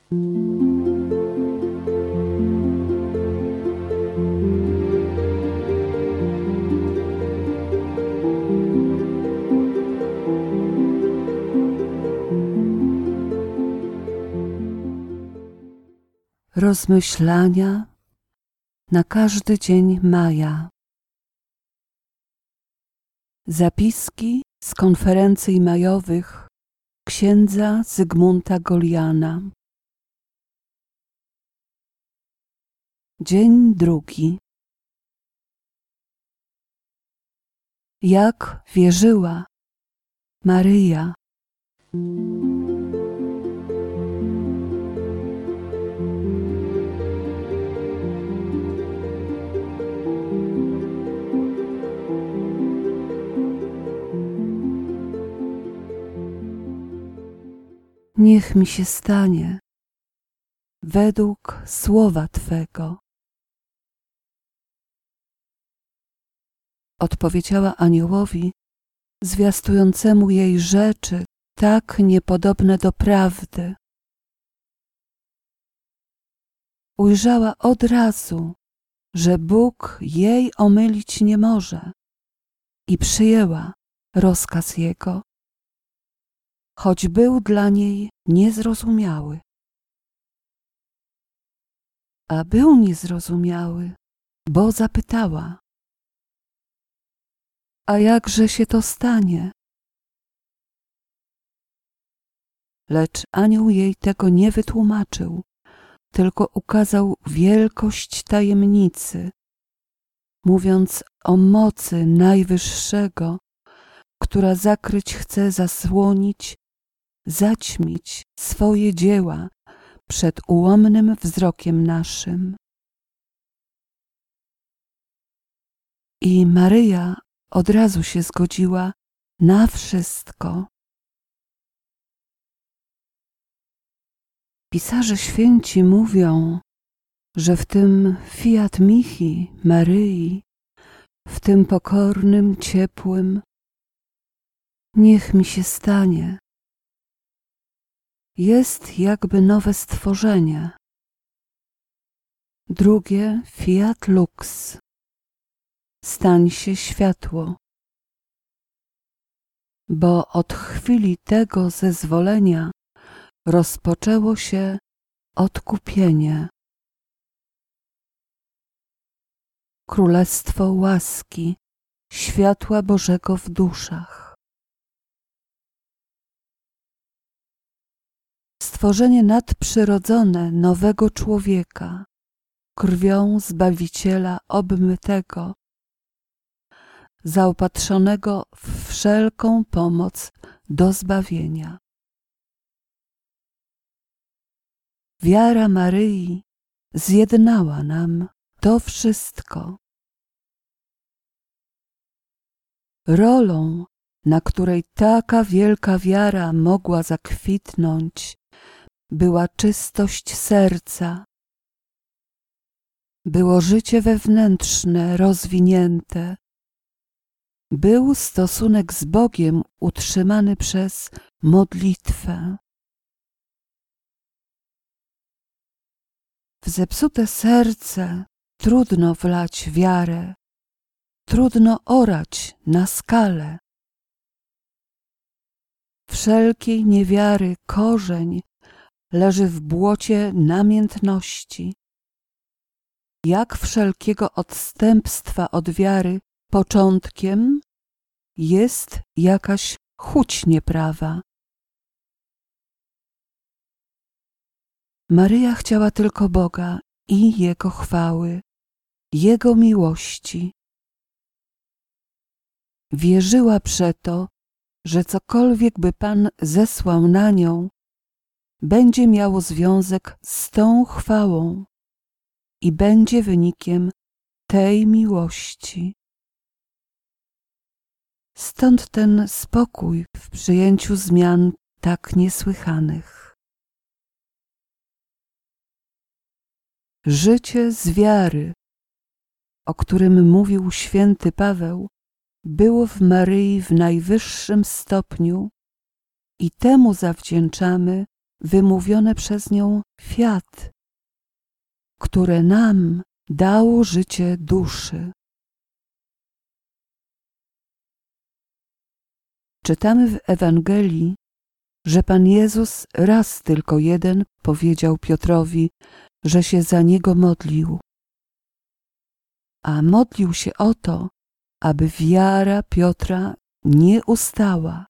Rozmyślania na każdy dzień maja. Zapiski z konferencji majowych księdza Zygmunta Goliana. Dzień drugi. Jak wierzyła Maryja. Niech mi się stanie według słowa Twego. Odpowiedziała aniołowi, zwiastującemu jej rzeczy tak niepodobne do prawdy. Ujrzała od razu, że Bóg jej omylić nie może i przyjęła rozkaz Jego, choć był dla niej niezrozumiały. A był niezrozumiały, bo zapytała: a jakże się to stanie? Lecz anioł jej tego nie wytłumaczył, tylko ukazał wielkość tajemnicy, mówiąc o mocy Najwyższego, która zakryć chce, zasłonić, zaćmić swoje dzieła przed ułomnym wzrokiem naszym. I Maryja od razu się zgodziła na wszystko. Pisarze święci mówią, że w tym fiat mihi Maryi, w tym pokornym, ciepłym niech mi się stanie, jest jakby nowe stworzenie. Drugie fiat lux, stań się światło. Bo od chwili tego zezwolenia rozpoczęło się odkupienie. Królestwo łaski, światła Bożego w duszach. Stworzenie nadprzyrodzone nowego człowieka, krwią Zbawiciela obmytego, zaopatrzonego w wszelką pomoc do zbawienia. Wiara Maryi zjednała nam to wszystko. Rolą, na której taka wielka wiara mogła zakwitnąć, była czystość serca. Było życie wewnętrzne rozwinięte. Był stosunek z Bogiem utrzymany przez modlitwę. W zepsute serce trudno wlać wiarę, trudno orać na skalę. Wszelkiej niewiary korzeń leży w błocie namiętności. Jak wszelkiego odstępstwa od wiary początkiem jest jakaś chuć nieprawa. Maryja chciała tylko Boga i Jego chwały, Jego miłości. Wierzyła przeto, że cokolwiek by Pan zesłał na nią, będzie miało związek z tą chwałą i będzie wynikiem tej miłości. Stąd ten spokój w przyjęciu zmian tak niesłychanych. Życie z wiary, o którym mówił święty Paweł, było w Maryi w najwyższym stopniu i temu zawdzięczamy wymówione przez nią fiat, które nam dało życie duszy. Czytamy w Ewangelii, że Pan Jezus raz tylko jeden powiedział Piotrowi, że się za niego modlił. A modlił się o to, aby wiara Piotra nie ustała.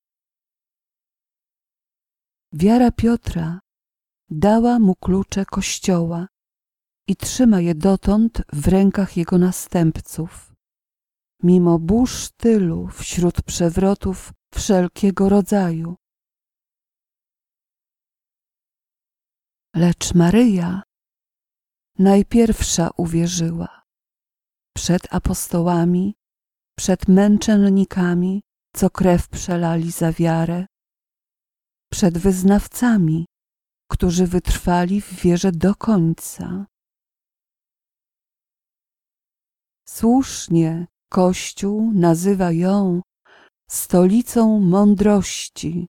Wiara Piotra dała mu klucze Kościoła i trzyma je dotąd w rękach jego następców, mimo burz tylu wśród przewrotów wszelkiego rodzaju. Lecz Maryja najpierwsza uwierzyła przed apostołami, przed męczennikami, co krew przelali za wiarę, przed wyznawcami, którzy wytrwali w wierze do końca. Słusznie Kościół nazywa ją stolicą mądrości.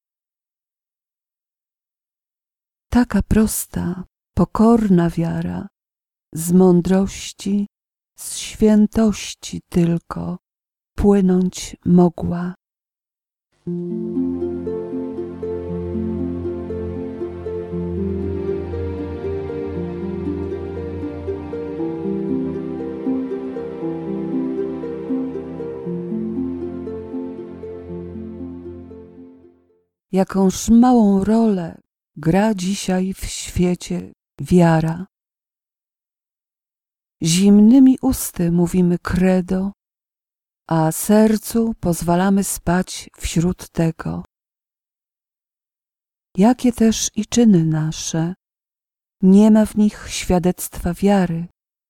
Taka prosta, pokorna wiara z mądrości, z świętości tylko płynąć mogła. Jakąż małą rolę gra dzisiaj w świecie wiara. Zimnymi usty mówimy credo, a sercu pozwalamy spać wśród tego. Jakie też i czyny nasze, nie ma w nich świadectwa wiary.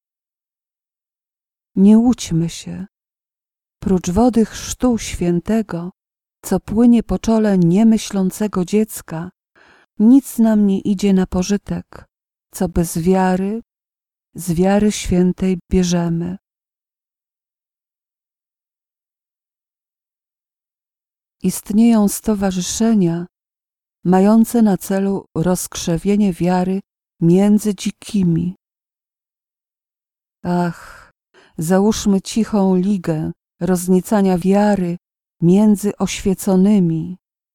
Nie łudźmy się, prócz wody chrztu świętego, co płynie po czole niemyślącego dziecka, nic nam nie idzie na pożytek, co bez wiary, z wiary świętej bierzemy. Istnieją stowarzyszenia mające na celu rozkrzewienie wiary między dzikimi. Ach, załóżmy cichą ligę rozniecania wiary między oświeconymi.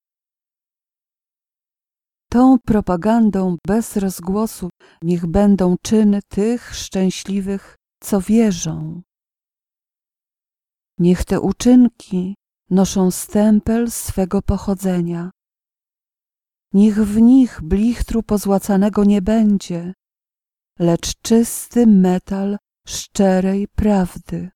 Tą propagandą bez rozgłosu niech będą czyny tych szczęśliwych, co wierzą. Niech te uczynki noszą stempel swego pochodzenia. Niech w nich blichtru pozłacanego nie będzie, lecz czysty metal szczerej prawdy.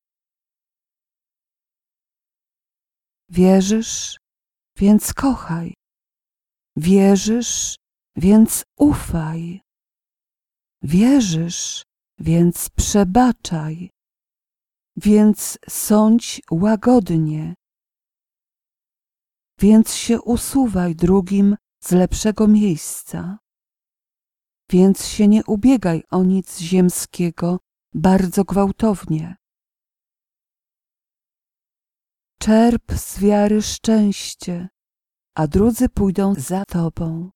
Wierzysz, więc kochaj. Wierzysz, więc ufaj. Wierzysz, więc przebaczaj. Więc sądź łagodnie. Więc się usuwaj drugim z lepszego miejsca. Więc się nie ubiegaj o nic ziemskiego bardzo gwałtownie. Czerp z wiary szczęście, a drudzy pójdą za tobą.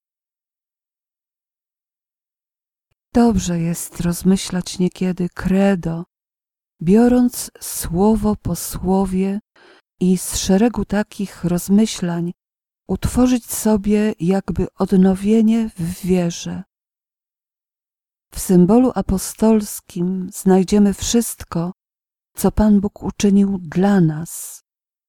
Dobrze jest rozmyślać niekiedy credo, biorąc słowo po słowie i z szeregu takich rozmyślań utworzyć sobie jakby odnowienie w wierze. W symbolu apostolskim znajdziemy wszystko, co Pan Bóg uczynił dla nas.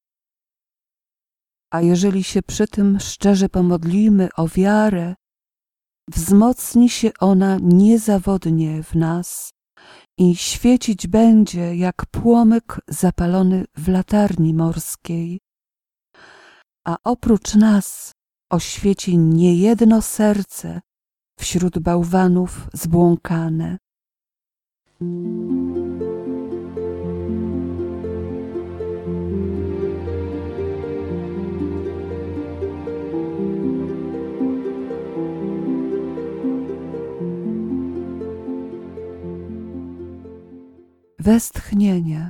A jeżeli się przy tym szczerze pomodlimy o wiarę, wzmocni się ona niezawodnie w nas i świecić będzie jak płomyk zapalony w latarni morskiej. A oprócz nas oświeci niejedno serce wśród bałwanów zbłąkane. Westchnienie.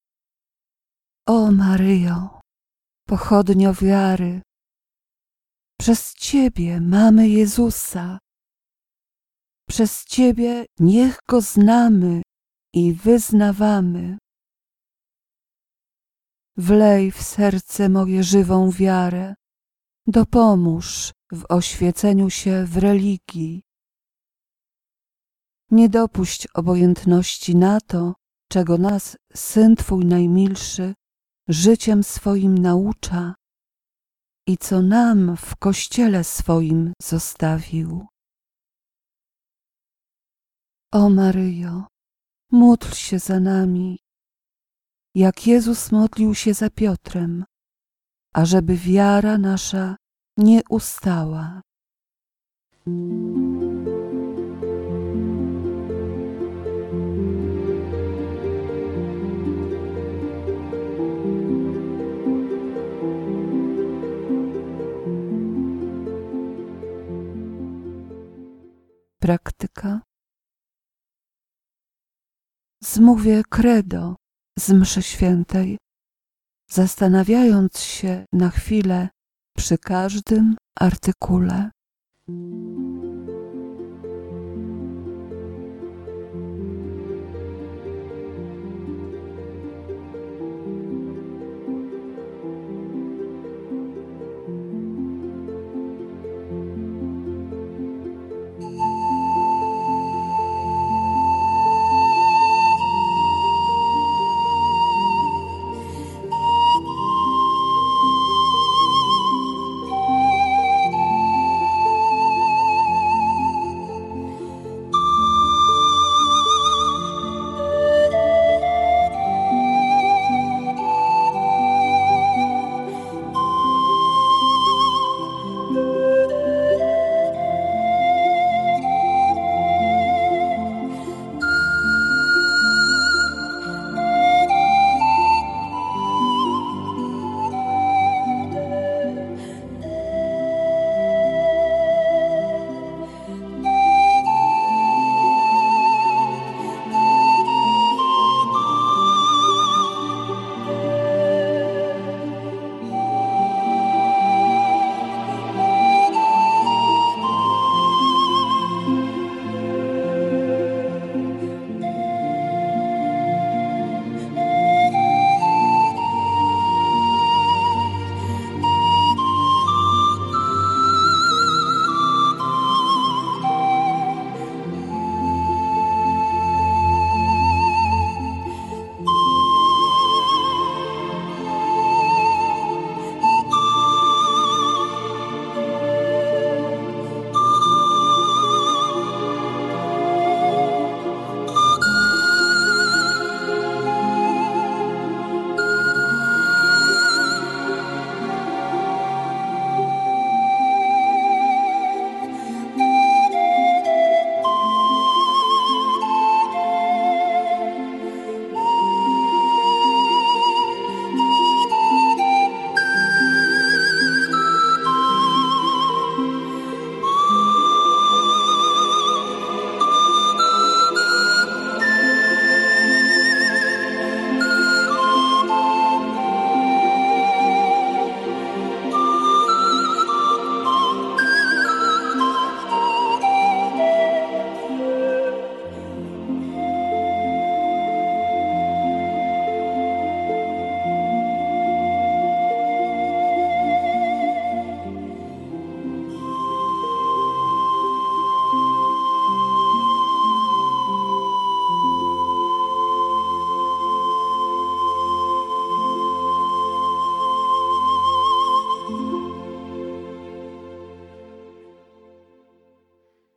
O Maryjo, pochodnio wiary, Przez Ciebie mamy Jezusa. Przez Ciebie niech Go znamy i wyznawamy. Wlej w serce moje żywą wiarę, dopomóż w oświeceniu się w religii. Nie dopuść obojętności na to, czego nas Syn Twój najmilszy życiem swoim naucza i co nam w Kościele swoim zostawił. O Maryjo, módl się za nami, jak Jezus modlił się za Piotrem, ażeby wiara nasza nie ustała. Praktyka. Zmówię credo z mszy świętej, zastanawiając się na chwilę przy każdym artykule.